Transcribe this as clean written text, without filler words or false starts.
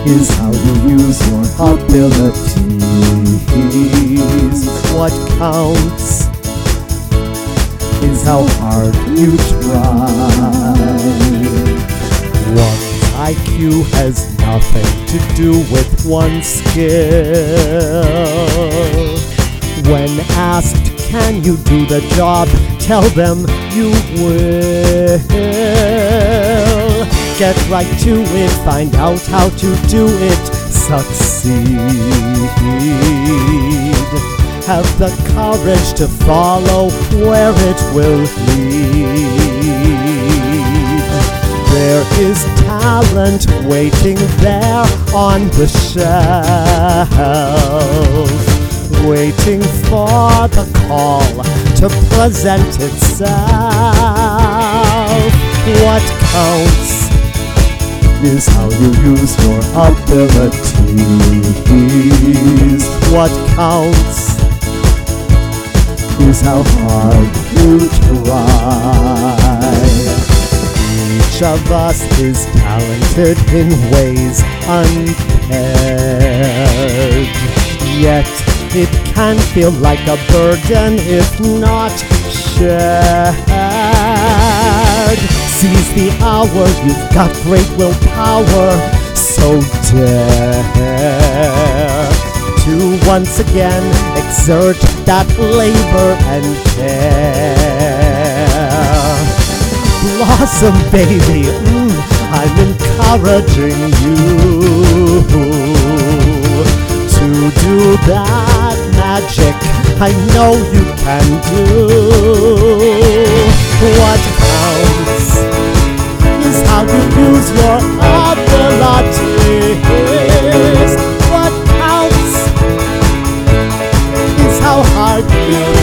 is how you use your abilities. What counts is how hard you try. One's IQ has nothing to do with one's skill. When asked, can you do the job? Tell them you will. Get right to it, find out how to do it, succeed. Have the courage to follow where it will lead. There is talent waiting there on the shelf, waiting for the call to present itself. What counts is how you use your abilities. What counts is how hard you try. Each of us is talented in ways unpaired, yet it can feel like a burden if not shared. Seize the hour, you've got great willpower, so dare to once again exert that labor and care. Blossom, baby, I'm encouraging you to do that magic I know you can do. What counts is how you use your abilities. What counts is how hard you